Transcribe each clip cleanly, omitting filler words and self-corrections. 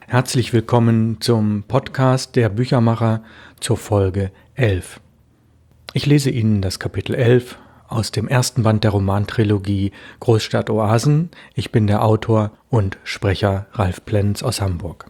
Herzlich willkommen zum Podcast der Büchermacher zur Folge 11. Ich lese Ihnen das Kapitel 11 aus dem ersten Band der Romantrilogie Großstadtoasen. Ich bin der Autor und Sprecher Ralf Plenz aus Hamburg.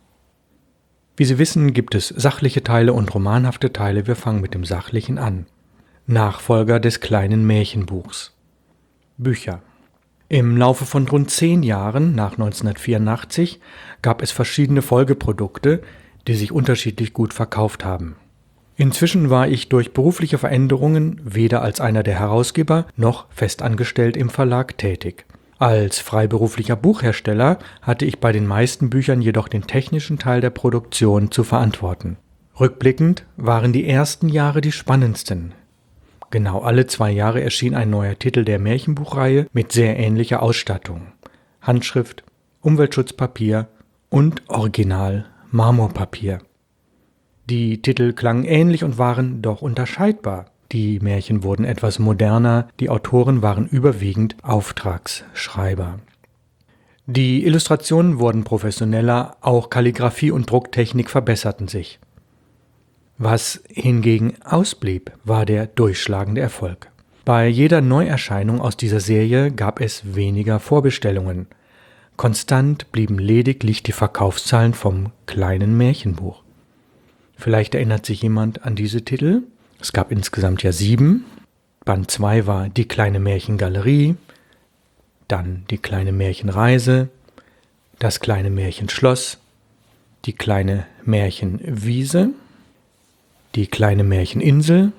Wie Sie wissen, gibt es sachliche Teile und romanhafte Teile. Wir fangen mit dem Sachlichen an. Nachfolger des kleinen Märchenbuchs. Bücher. Im Laufe von rund 10 Jahren nach 1984 gab es verschiedene Folgeprodukte, die sich unterschiedlich gut verkauft haben. Inzwischen war ich durch berufliche Veränderungen weder als einer der Herausgeber noch festangestellt im Verlag tätig. Als freiberuflicher Buchhersteller hatte ich bei den meisten Büchern jedoch den technischen Teil der Produktion zu verantworten. Rückblickend waren die ersten Jahre die spannendsten. Genau alle 2 Jahre erschien ein neuer Titel der Märchenbuchreihe mit sehr ähnlicher Ausstattung. Handschrift, Umweltschutzpapier und Original Marmorpapier. Die Titel klangen ähnlich und waren doch unterscheidbar. Die Märchen wurden etwas moderner, die Autoren waren überwiegend Auftragsschreiber. Die Illustrationen wurden professioneller, auch Kalligraphie und Drucktechnik verbesserten sich. Was hingegen ausblieb, war der durchschlagende Erfolg. Bei jeder Neuerscheinung aus dieser Serie gab es weniger Vorbestellungen. Konstant blieben lediglich die Verkaufszahlen vom kleinen Märchenbuch. Vielleicht erinnert sich jemand an diese Titel. Es gab insgesamt ja 7. Band 2 war Die kleine Märchengalerie, dann Die kleine Märchenreise, Das kleine Märchenschloss, Die kleine Märchenwiese, Die kleine Märcheninsel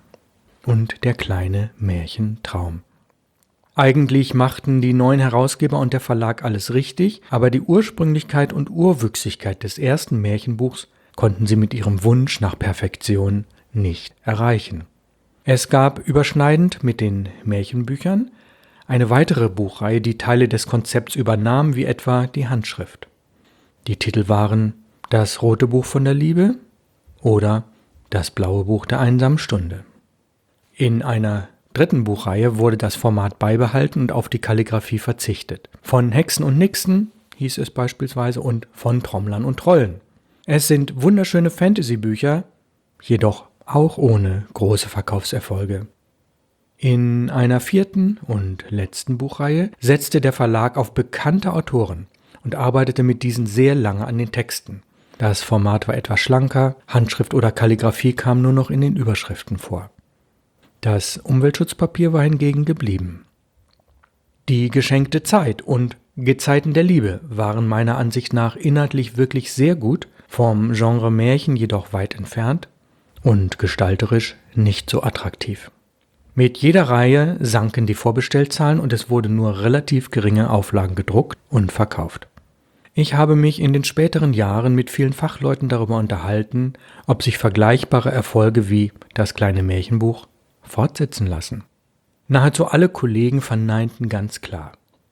und Der kleine Märchentraum. Eigentlich machten die neuen Herausgeber und der Verlag alles richtig, aber die Ursprünglichkeit und Urwüchsigkeit des ersten Märchenbuchs konnten sie mit ihrem Wunsch nach Perfektion nicht erreichen. Es gab überschneidend mit den Märchenbüchern eine weitere Buchreihe, die Teile des Konzepts übernahm, wie etwa die Handschrift. Die Titel waren Das rote Buch von der Liebe oder Das blaue Buch der einsamen Stunde. In einer dritten Buchreihe wurde das Format beibehalten und auf die Kalligraphie verzichtet. Von Hexen und Nixen hieß es beispielsweise und von Trommlern und Trollen. Es sind wunderschöne Fantasy-Bücher, jedoch auch ohne große Verkaufserfolge. In einer 4. und letzten Buchreihe setzte der Verlag auf bekannte Autoren und arbeitete mit diesen sehr lange an den Texten. Das Format war etwas schlanker, Handschrift oder Kalligraphie kam nur noch in den Überschriften vor. Das Umweltschutzpapier war hingegen geblieben. Die geschenkte Zeit und Gezeiten der Liebe waren meiner Ansicht nach inhaltlich wirklich sehr gut, vom Genre Märchen jedoch weit entfernt und gestalterisch nicht so attraktiv. Mit jeder Reihe sanken die Vorbestellzahlen und es wurde nur relativ geringe Auflagen gedruckt und verkauft. Ich habe mich in den späteren Jahren mit vielen Fachleuten darüber unterhalten, ob sich vergleichbare Erfolge wie Das kleine Märchenbuch fortsetzen lassen. Nahezu alle Kollegen verneinten ganz klar.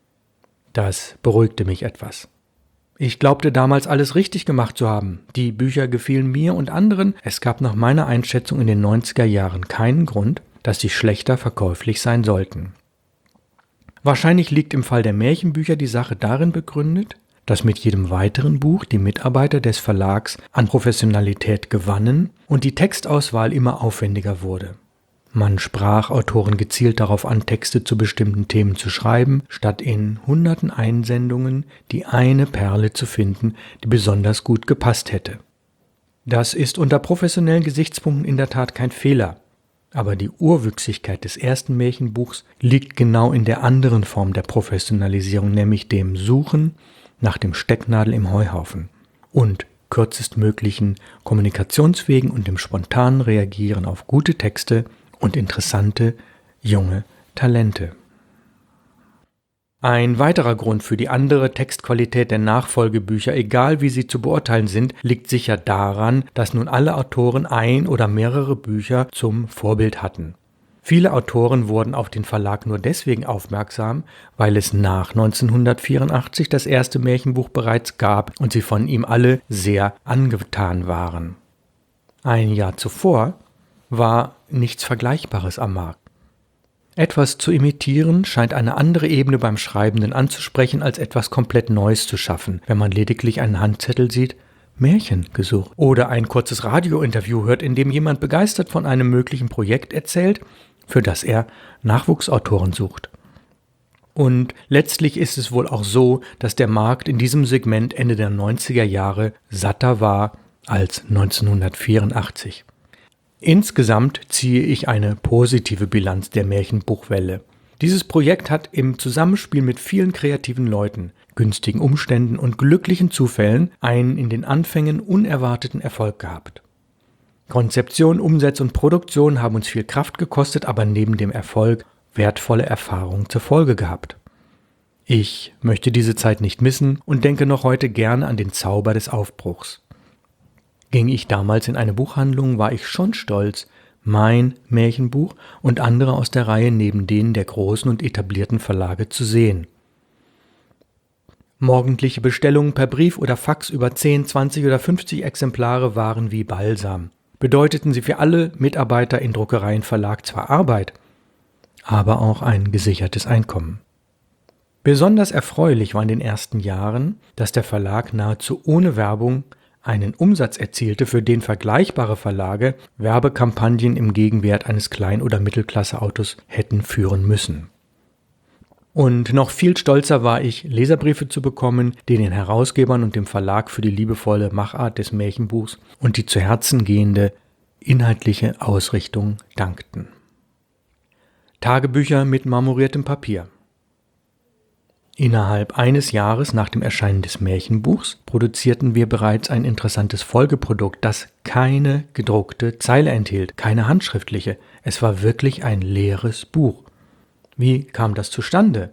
Das beruhigte mich etwas. Ich glaubte damals alles richtig gemacht zu haben. Die Bücher gefielen mir und anderen. Es gab nach meiner Einschätzung in den 90er Jahren keinen Grund, dass sie schlechter verkäuflich sein sollten. Wahrscheinlich liegt im Fall der Märchenbücher die Sache darin begründet, dass mit jedem weiteren Buch die Mitarbeiter des Verlags an Professionalität gewannen und die Textauswahl immer aufwendiger wurde. Man sprach Autoren gezielt darauf an, Texte zu bestimmten Themen zu schreiben, statt in hunderten Einsendungen die eine Perle zu finden, die besonders gut gepasst hätte. Das ist unter professionellen Gesichtspunkten in der Tat kein Fehler, aber die Urwüchsigkeit des ersten Märchenbuchs liegt genau in der anderen Form der Professionalisierung, nämlich dem Suchen nach dem Stecknadel im Heuhaufen und kürzestmöglichen Kommunikationswegen und dem spontanen Reagieren auf gute Texte und interessante junge Talente. Ein weiterer Grund für die andere Textqualität der Nachfolgebücher, egal wie sie zu beurteilen sind, liegt sicher daran, dass nun alle Autoren ein oder mehrere Bücher zum Vorbild hatten. Viele Autoren wurden auf den Verlag nur deswegen aufmerksam, weil es nach 1984 das erste Märchenbuch bereits gab und sie von ihm alle sehr angetan waren. Ein Jahr zuvor war nichts Vergleichbares am Markt. Etwas zu imitieren scheint eine andere Ebene beim Schreibenden anzusprechen, als etwas komplett Neues zu schaffen, wenn man lediglich einen Handzettel sieht, Märchen gesucht, oder ein kurzes Radiointerview hört, in dem jemand begeistert von einem möglichen Projekt erzählt, für das er Nachwuchsautoren sucht. Und letztlich ist es wohl auch so, dass der Markt in diesem Segment Ende der 90er Jahre satter war als 1984. Insgesamt ziehe ich eine positive Bilanz der Märchenbuchwelle. Dieses Projekt hat im Zusammenspiel mit vielen kreativen Leuten, günstigen Umständen und glücklichen Zufällen einen in den Anfängen unerwarteten Erfolg gehabt. Konzeption, Umsetzung und Produktion haben uns viel Kraft gekostet, aber neben dem Erfolg wertvolle Erfahrungen zur Folge gehabt. Ich möchte diese Zeit nicht missen und denke noch heute gerne an den Zauber des Aufbruchs. Ging ich damals in eine Buchhandlung, war ich schon stolz, mein Märchenbuch und andere aus der Reihe neben denen der großen und etablierten Verlage zu sehen. Morgendliche Bestellungen per Brief oder Fax über 10, 20 oder 50 Exemplare waren wie Balsam. Bedeuteten sie für alle Mitarbeiter in Druckereien Verlag zwar Arbeit, aber auch ein gesichertes Einkommen. Besonders erfreulich war in den ersten Jahren, dass der Verlag nahezu ohne Werbung einen Umsatz erzielte, für den vergleichbare Verlage Werbekampagnen im Gegenwert eines Klein- oder Mittelklasse-Autos hätten führen müssen. Und noch viel stolzer war ich, Leserbriefe zu bekommen, die den Herausgebern und dem Verlag für die liebevolle Machart des Märchenbuchs und die zu Herzen gehende inhaltliche Ausrichtung dankten. Tagebücher mit marmoriertem Papier. Innerhalb eines Jahres nach dem Erscheinen des Märchenbuchs produzierten wir bereits ein interessantes Folgeprodukt, das keine gedruckte Zeile enthielt, keine handschriftliche. Es war wirklich ein leeres Buch. Wie kam das zustande?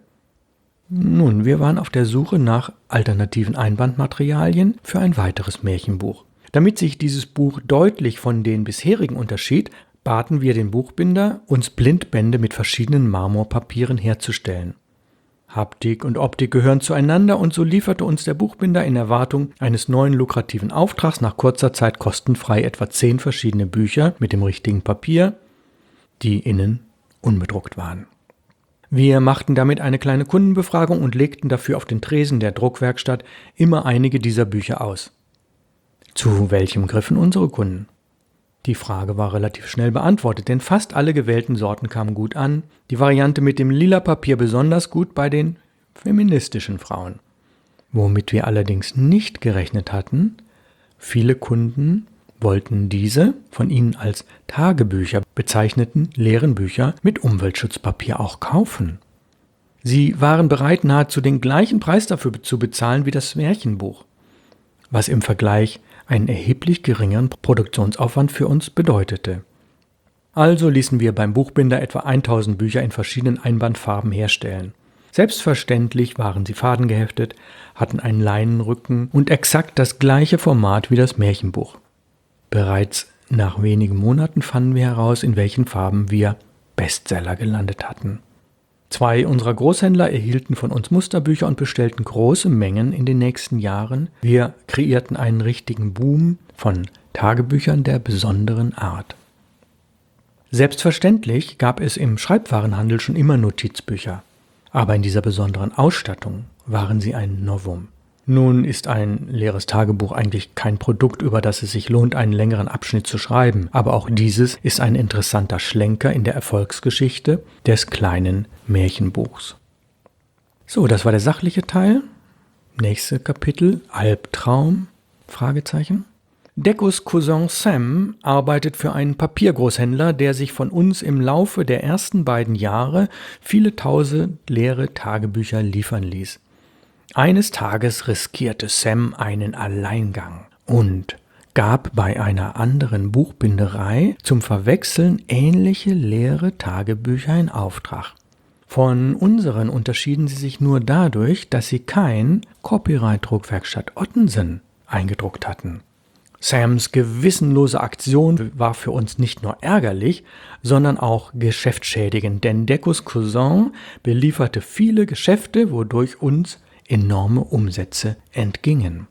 Nun, wir waren auf der Suche nach alternativen Einbandmaterialien für ein weiteres Märchenbuch. Damit sich dieses Buch deutlich von den bisherigen unterschied, baten wir den Buchbinder, uns Blindbände mit verschiedenen Marmorpapieren herzustellen. Haptik und Optik gehören zueinander und so lieferte uns der Buchbinder in Erwartung eines neuen lukrativen Auftrags nach kurzer Zeit kostenfrei etwa 10 verschiedene Bücher mit dem richtigen Papier, die innen unbedruckt waren. Wir machten damit eine kleine Kundenbefragung und legten dafür auf den Tresen der Druckwerkstatt immer einige dieser Bücher aus. Zu welchem griffen unsere Kunden? Die Frage war relativ schnell beantwortet, denn fast alle gewählten Sorten kamen gut an, die Variante mit dem lila Papier besonders gut bei den feministischen Frauen. Womit wir allerdings nicht gerechnet hatten, viele Kunden wollten diese von ihnen als Tagebücher bezeichneten leeren Bücher mit Umweltschutzpapier auch kaufen. Sie waren bereit, nahezu den gleichen Preis dafür zu bezahlen wie das Märchenbuch, was im Vergleich einen erheblich geringeren Produktionsaufwand für uns bedeutete. Also ließen wir beim Buchbinder etwa 1000 Bücher in verschiedenen Einbandfarben herstellen. Selbstverständlich waren sie fadengeheftet, hatten einen Leinenrücken und exakt das gleiche Format wie das Märchenbuch. Bereits nach wenigen Monaten fanden wir heraus, in welchen Farben wir Bestseller gelandet hatten. 2 unserer Großhändler erhielten von uns Musterbücher und bestellten große Mengen in den nächsten Jahren. Wir kreierten einen richtigen Boom von Tagebüchern der besonderen Art. Selbstverständlich gab es im Schreibwarenhandel schon immer Notizbücher, aber in dieser besonderen Ausstattung waren sie ein Novum. Nun ist ein leeres Tagebuch eigentlich kein Produkt, über das es sich lohnt, einen längeren Abschnitt zu schreiben, aber auch dieses ist ein interessanter Schlenker in der Erfolgsgeschichte des kleinen Märchenbuchs. So, das war der sachliche Teil. Nächste Kapitel, Albtraum, Fragezeichen. Deckos Cousin Sam arbeitet für einen Papiergroßhändler, der sich von uns im Laufe der ersten beiden Jahre viele tausend leere Tagebücher liefern ließ. Eines Tages riskierte Sam einen Alleingang und gab bei einer anderen Buchbinderei zum Verwechseln ähnliche leere Tagebücher in Auftrag. Von unseren unterschieden sie sich nur dadurch, dass sie kein Copyright Druckwerkstatt Ottensen eingedruckt hatten. Sams gewissenlose Aktion war für uns nicht nur ärgerlich, sondern auch geschäftsschädigend, denn Deckos Cousin belieferte viele Geschäfte, wodurch uns enorme Umsätze entgingen.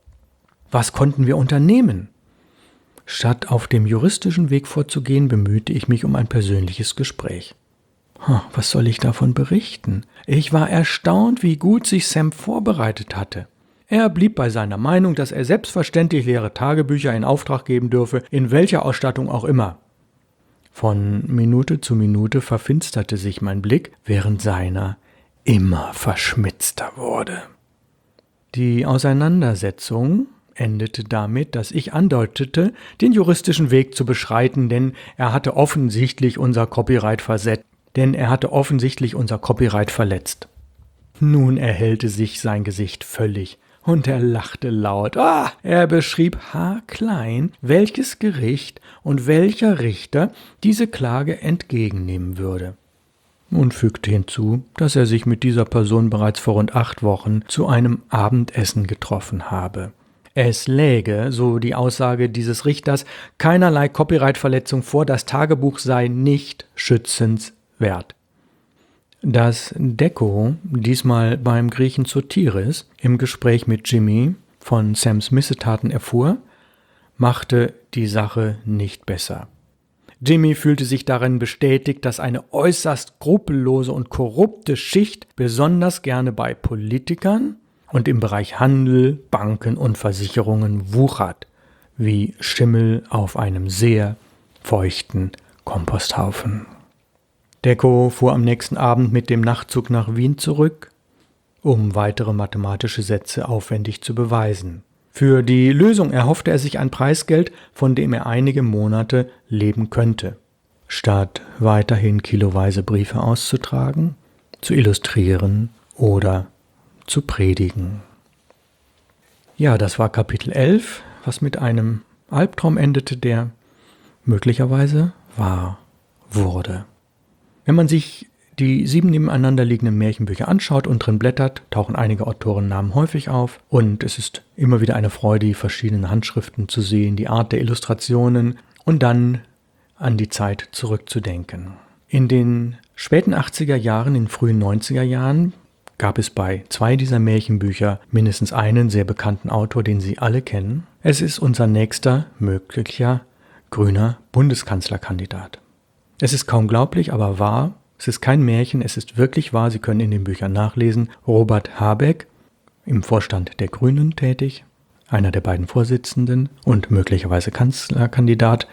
Was konnten wir unternehmen? Statt auf dem juristischen Weg vorzugehen, bemühte ich mich um ein persönliches Gespräch. Was soll ich davon berichten? Ich war erstaunt, wie gut sich Sam vorbereitet hatte. Er blieb bei seiner Meinung, dass er selbstverständlich leere Tagebücher in Auftrag geben dürfe, in welcher Ausstattung auch immer. Von Minute zu Minute verfinsterte sich mein Blick, während seiner immer verschmitzter wurde. Die Auseinandersetzung endete damit, dass ich andeutete, den juristischen Weg zu beschreiten, denn er hatte offensichtlich unser Copyright verletzt. Nun erhellte sich sein Gesicht völlig und er lachte laut. Er beschrieb haarklein, welches Gericht und welcher Richter diese Klage entgegennehmen würde. Und fügte hinzu, dass er sich mit dieser Person bereits vor rund 8 Wochen zu einem Abendessen getroffen habe. Es läge, so die Aussage dieses Richters, keinerlei Copyright-Verletzung vor, das Tagebuch sei nicht schützenswert. Dass Dekko diesmal beim Griechen Sotiris im Gespräch mit Jimmy von Sams Missetaten erfuhr, machte die Sache nicht besser. Jimmy fühlte sich darin bestätigt, dass eine äußerst skrupellose und korrupte Schicht besonders gerne bei Politikern und im Bereich Handel, Banken und Versicherungen wuchert, wie Schimmel auf einem sehr feuchten Komposthaufen. Dekko fuhr am nächsten Abend mit dem Nachtzug nach Wien zurück, um weitere mathematische Sätze aufwendig zu beweisen. Für die Lösung erhoffte er sich ein Preisgeld, von dem er einige Monate leben könnte. Statt weiterhin kiloweise Briefe auszutragen, zu illustrieren oder zu predigen. Ja, das war Kapitel 11, was mit einem Albtraum endete, der möglicherweise wahr wurde. Wenn man sich die 7 nebeneinander liegenden Märchenbücher anschaut und drin blättert, tauchen einige Autorennamen häufig auf und es ist immer wieder eine Freude, die verschiedenen Handschriften zu sehen, die Art der Illustrationen und dann an die Zeit zurückzudenken. In den späten 80er Jahren, in den frühen 90er Jahren gab es bei 2 dieser Märchenbücher mindestens einen sehr bekannten Autor, den Sie alle kennen. Es ist unser nächster möglicher grüner Bundeskanzlerkandidat. Es ist kaum glaublich, aber wahr. Es ist kein Märchen, es ist wirklich wahr. Sie können in den Büchern nachlesen. Robert Habeck, im Vorstand der Grünen tätig, einer der beiden Vorsitzenden und möglicherweise Kanzlerkandidat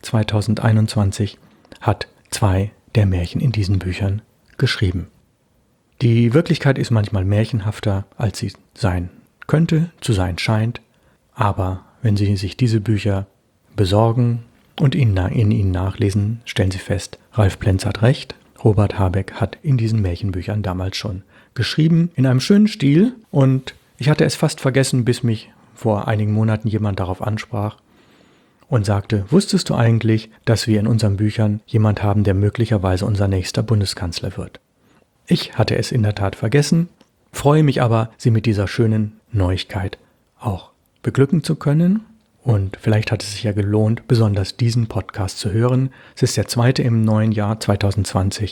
2021, hat 2 der Märchen in diesen Büchern geschrieben. Die Wirklichkeit ist manchmal märchenhafter, als sie sein könnte, zu sein scheint. Aber wenn Sie sich diese Bücher besorgen und in ihnen nachlesen, stellen Sie fest, Ralf Plenz hat recht. Robert Habeck hat in diesen Märchenbüchern damals schon geschrieben, in einem schönen Stil. Und ich hatte es fast vergessen, bis mich vor einigen Monaten jemand darauf ansprach und sagte, wusstest du eigentlich, dass wir in unseren Büchern jemand haben, der möglicherweise unser nächster Bundeskanzler wird? Ich hatte es in der Tat vergessen, freue mich aber, Sie mit dieser schönen Neuigkeit auch beglücken zu können. Und vielleicht hat es sich ja gelohnt, besonders diesen Podcast zu hören. Es ist der 2. im neuen Jahr 2020.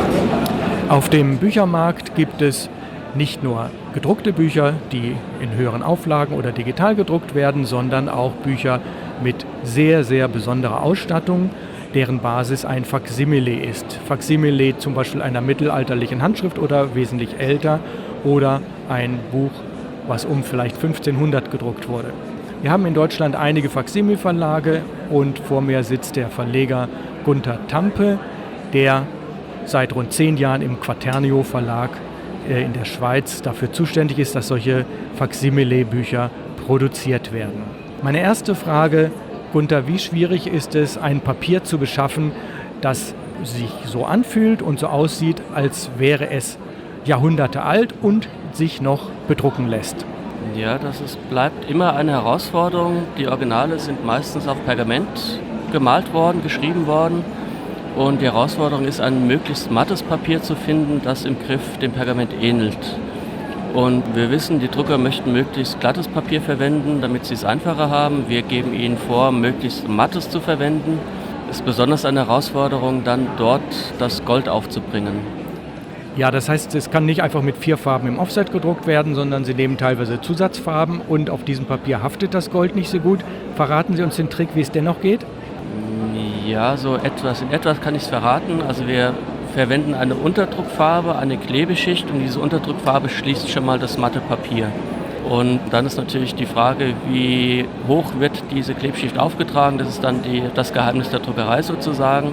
Auf dem Büchermarkt gibt es nicht nur gedruckte Bücher, die in höheren Auflagen oder digital gedruckt werden, sondern auch Bücher mit sehr, sehr besonderer Ausstattung, deren Basis ein Faksimile ist. Faksimile zum Beispiel einer mittelalterlichen Handschrift oder wesentlich älter oder ein Buch, was um vielleicht 1500 gedruckt wurde. Wir haben in Deutschland einige Faksimilverlage und vor mir sitzt der Verleger Gunther Tampe, der seit rund 10 Jahren im Quaternio Verlag in der Schweiz dafür zuständig ist, dass solche Faksimile-Bücher produziert werden. Meine erste Frage, Gunther, wie schwierig ist es, ein Papier zu beschaffen, das sich so anfühlt und so aussieht, als wäre es Jahrhunderte alt und sich noch bedrucken lässt? Ja, bleibt immer eine Herausforderung. Die Originale sind meistens auf Pergament gemalt worden, geschrieben worden. Und die Herausforderung ist, ein möglichst mattes Papier zu finden, das im Griff dem Pergament ähnelt. Und wir wissen, die Drucker möchten möglichst glattes Papier verwenden, damit sie es einfacher haben. Wir geben ihnen vor, möglichst mattes zu verwenden. Es ist besonders eine Herausforderung, dann dort das Gold aufzubringen. Ja, das heißt, es kann nicht einfach mit 4 Farben im Offset gedruckt werden, sondern Sie nehmen teilweise Zusatzfarben und auf diesem Papier haftet das Gold nicht so gut. Verraten Sie uns den Trick, wie es dennoch geht? Ja, so etwas. In etwas kann ich es verraten. Also wir verwenden eine Unterdruckfarbe, eine Klebeschicht, und diese Unterdruckfarbe schließt schon mal das matte Papier. Und dann ist natürlich die Frage, wie hoch wird diese Klebschicht aufgetragen. Das ist dann das Geheimnis der Druckerei sozusagen.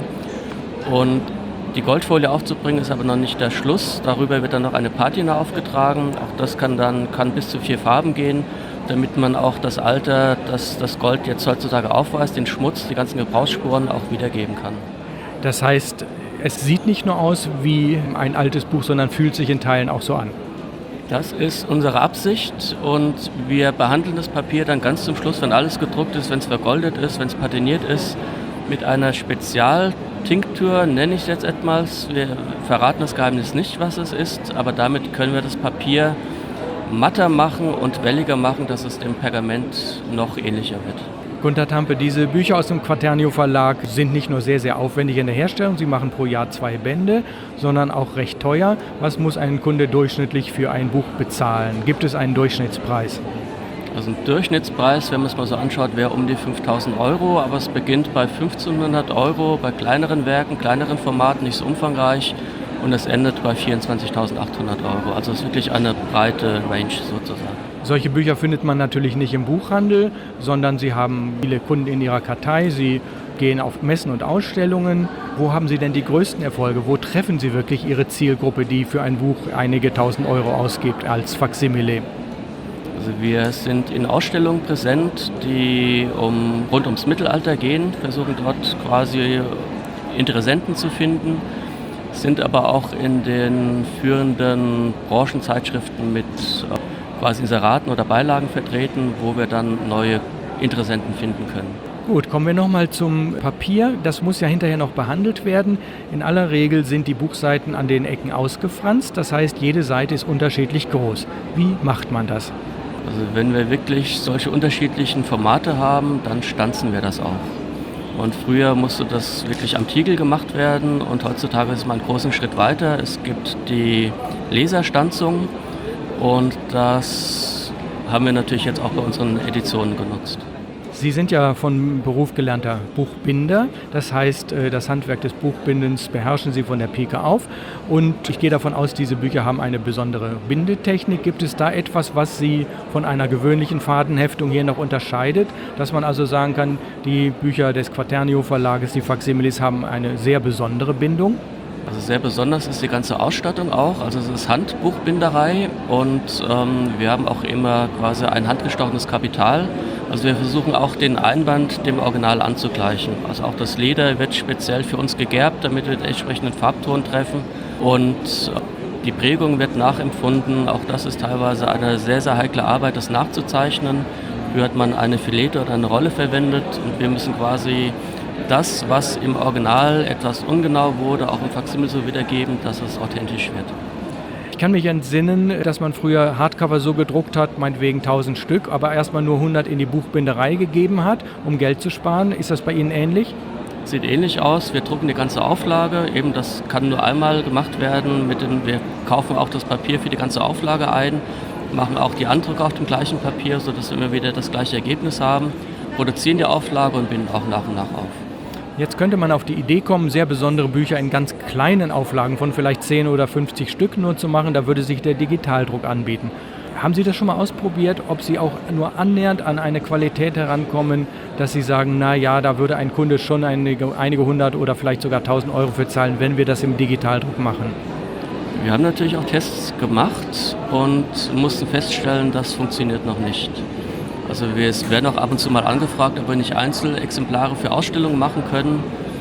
Und die Goldfolie aufzubringen ist aber noch nicht der Schluss. Darüber wird dann noch eine Patina aufgetragen. Auch das kann bis zu 4 Farben gehen, damit man auch das Alter, das das Gold jetzt heutzutage aufweist, den Schmutz, die ganzen Gebrauchsspuren auch wiedergeben kann. Das heißt, es sieht nicht nur aus wie ein altes Buch, sondern fühlt sich in Teilen auch so an. Das ist unsere Absicht, und wir behandeln das Papier dann ganz zum Schluss, wenn alles gedruckt ist, wenn es vergoldet ist, wenn es patiniert ist, mit einer Spezialtinktur, nenne ich es jetzt etwas. Wir verraten das Geheimnis nicht, was es ist, aber damit können wir das Papier matter machen und welliger machen, dass es dem Pergament noch ähnlicher wird. Gunter Tampe, diese Bücher aus dem Quaternio Verlag sind nicht nur sehr, sehr aufwendig in der Herstellung, sie machen pro Jahr 2 Bände, sondern auch recht teuer. Was muss ein Kunde durchschnittlich für ein Buch bezahlen? Gibt es einen Durchschnittspreis? Also ein Durchschnittspreis, wenn man es mal so anschaut, wäre um die 5.000 €, aber es beginnt bei 1.500 € bei kleineren Werken, kleineren Formaten, nicht so umfangreich, und es endet bei 24.800 €. Also es ist wirklich eine breite Range sozusagen. Solche Bücher findet man natürlich nicht im Buchhandel, sondern Sie haben viele Kunden in Ihrer Kartei, Sie gehen auf Messen und Ausstellungen. Wo haben Sie denn die größten Erfolge? Wo treffen Sie wirklich Ihre Zielgruppe, die für ein Buch einige tausend Euro ausgibt als Faksimile? Also wir sind in Ausstellungen präsent, die rund ums Mittelalter gehen, versuchen dort quasi Interessenten zu finden, sind aber auch in den führenden Branchenzeitschriften mit quasi Inseraten oder Beilagen vertreten, wo wir dann neue Interessenten finden können. Gut, kommen wir nochmal zum Papier. Das muss ja hinterher noch behandelt werden. In aller Regel sind die Buchseiten an den Ecken ausgefranst. Das heißt, jede Seite ist unterschiedlich groß. Wie macht man das? Also wenn wir wirklich solche unterschiedlichen Formate haben, dann stanzen wir das auch. Und früher musste das wirklich am Tiegel gemacht werden, und heutzutage ist man einen großen Schritt weiter. Es gibt die Laserstanzung, und das haben wir natürlich jetzt auch bei unseren Editionen genutzt. Sie sind ja von Beruf gelernter Buchbinder. Das heißt, das Handwerk des Buchbindens beherrschen Sie von der Pike auf. Und ich gehe davon aus, diese Bücher haben eine besondere Bindetechnik. Gibt es da etwas, was Sie von einer gewöhnlichen Fadenheftung hier noch unterscheidet? Dass man also sagen kann, die Bücher des Quaternio Verlages, die Faksimiles, haben eine sehr besondere Bindung? Also sehr besonders ist die ganze Ausstattung auch. Also es ist Handbuchbinderei, und wir haben auch immer quasi ein handgestochenes Kapital. Also wir versuchen auch den Einband dem Original anzugleichen. Also auch das Leder wird speziell für uns gegerbt, damit wir den entsprechenden Farbton treffen. Und die Prägung wird nachempfunden. Auch das ist teilweise eine sehr, sehr heikle Arbeit, das nachzuzeichnen. Früher hat man eine Filete oder eine Rolle verwendet, und wir müssen quasi das, was im Original etwas ungenau wurde, auch im Faksimil so wiedergeben, dass es authentisch wird. Ich kann mich entsinnen, dass man früher Hardcover so gedruckt hat, meinetwegen 1000 Stück, aber erstmal nur 100 in die Buchbinderei gegeben hat, um Geld zu sparen. Ist das bei Ihnen ähnlich? Sieht ähnlich aus. Wir drucken die ganze Auflage. Eben, das kann nur einmal gemacht werden. Wir kaufen auch das Papier für die ganze Auflage ein, machen auch die Andrucke auf dem gleichen Papier, sodass wir immer wieder das gleiche Ergebnis haben, produzieren die Auflage und binden auch nach und nach auf. Jetzt könnte man auf die Idee kommen, sehr besondere Bücher in ganz kleinen Auflagen von vielleicht 10 oder 50 Stück nur zu machen. Da würde sich der Digitaldruck anbieten. Haben Sie das schon mal ausprobiert, ob Sie auch nur annähernd an eine Qualität herankommen, dass Sie sagen, na ja, da würde ein Kunde schon einige hundert oder vielleicht sogar 1.000 € für zahlen, wenn wir das im Digitaldruck machen? Wir haben natürlich auch Tests gemacht und mussten feststellen, das funktioniert noch nicht. Also wir werden auch ab und zu mal angefragt, ob wir nicht Einzelexemplare für Ausstellungen machen können.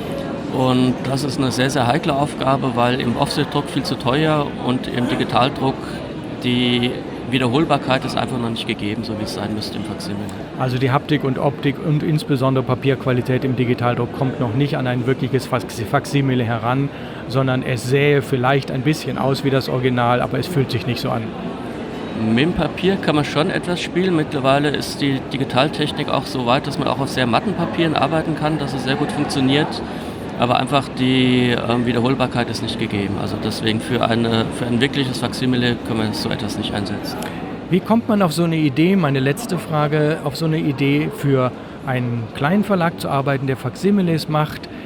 Und das ist eine sehr, sehr heikle Aufgabe, weil im Offsetdruck viel zu teuer und im Digitaldruck die Wiederholbarkeit ist einfach noch nicht gegeben, so wie es sein müsste im Faksimil. Also die Haptik und Optik und insbesondere Papierqualität im Digitaldruck kommt noch nicht an ein wirkliches Faksimile heran, sondern es sähe vielleicht ein bisschen aus wie das Original, aber es fühlt sich nicht so an. Mit dem Papier kann man schon etwas spielen. Mittlerweile ist die Digitaltechnik auch so weit, dass man auch auf sehr matten Papieren arbeiten kann, dass es sehr gut funktioniert. Aber einfach die Wiederholbarkeit ist nicht gegeben. Also deswegen für ein wirkliches Faksimile können wir so etwas nicht einsetzen. Wie kommt man auf so eine Idee, meine letzte Frage, auf so eine Idee für einen kleinen Verlag zu arbeiten, der Faksimiles macht?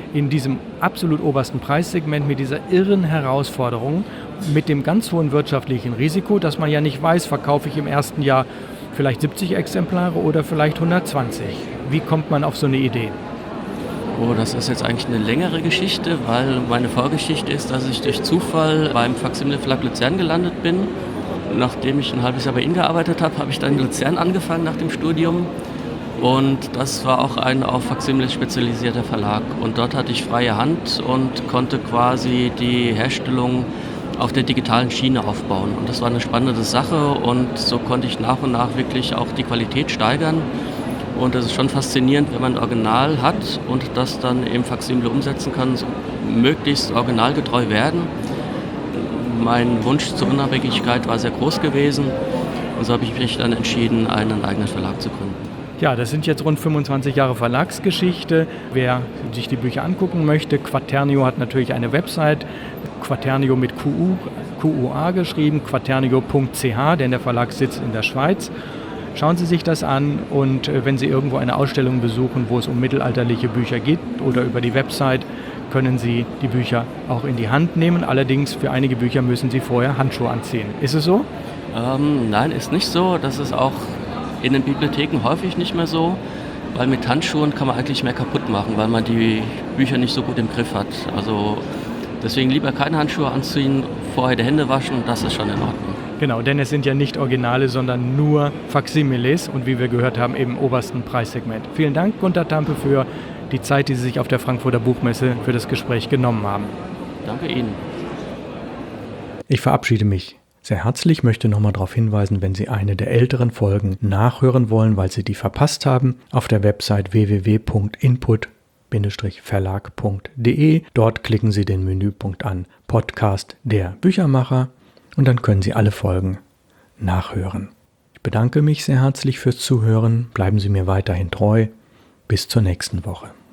in diesem absolut obersten Preissegment mit dieser irren Herausforderung, mit dem ganz hohen wirtschaftlichen Risiko, dass man ja nicht weiß, verkaufe ich im ersten Jahr vielleicht 70 Exemplare oder vielleicht 120. Wie kommt man auf so eine Idee? Oh, das ist jetzt eigentlich eine längere Geschichte, weil meine Vorgeschichte ist, dass ich durch Zufall beim Faksimile Verlag Luzern gelandet bin. Nachdem ich ein halbes Jahr bei Ihnen gearbeitet habe, habe ich dann in Luzern angefangen nach dem Studium. Und das war auch ein auf Faksimile spezialisierter Verlag. Und dort hatte ich freie Hand und konnte quasi die Herstellung auf der digitalen Schiene aufbauen. Und das war eine spannende Sache und so konnte ich nach und nach wirklich auch die Qualität steigern. Und das ist schon faszinierend, wenn man ein Original hat und das dann im Faksimile umsetzen kann, so möglichst originalgetreu werden. Mein Wunsch zur Unabhängigkeit war sehr groß gewesen und so habe ich mich dann entschieden, einen eigenen Verlag zu gründen. Ja, das sind jetzt rund 25 Jahre Verlagsgeschichte. Wer sich die Bücher angucken möchte, Quaternio hat natürlich eine Website, Quaternio mit QUA geschrieben, quaternio.ch, denn der Verlag sitzt in der Schweiz. Schauen Sie sich das an und wenn Sie irgendwo eine Ausstellung besuchen, wo es um mittelalterliche Bücher geht oder über die Website, können Sie die Bücher auch in die Hand nehmen. Allerdings für einige Bücher müssen Sie vorher Handschuhe anziehen. Ist es so? Nein, ist nicht so. Das ist auch in den Bibliotheken häufig nicht mehr so, weil mit Handschuhen kann man eigentlich mehr kaputt machen, weil man die Bücher nicht so gut im Griff hat. Also deswegen lieber keine Handschuhe anziehen, vorher die Hände waschen, das ist schon in Ordnung. Genau, denn es sind ja nicht Originale, sondern nur Faksimiles und wie wir gehört haben, im obersten Preissegment. Vielen Dank, Gunter Tampe, für die Zeit, die Sie sich auf der Frankfurter Buchmesse für das Gespräch genommen haben. Danke Ihnen. Ich verabschiede mich sehr herzlich, möchte nochmal darauf hinweisen, wenn Sie eine der älteren Folgen nachhören wollen, weil Sie die verpasst haben, auf der Website www.input-verlag.de. Dort klicken Sie den Menüpunkt an Podcast der Büchermacher und dann können Sie alle Folgen nachhören. Ich bedanke mich sehr herzlich fürs Zuhören. Bleiben Sie mir weiterhin treu. Bis zur nächsten Woche.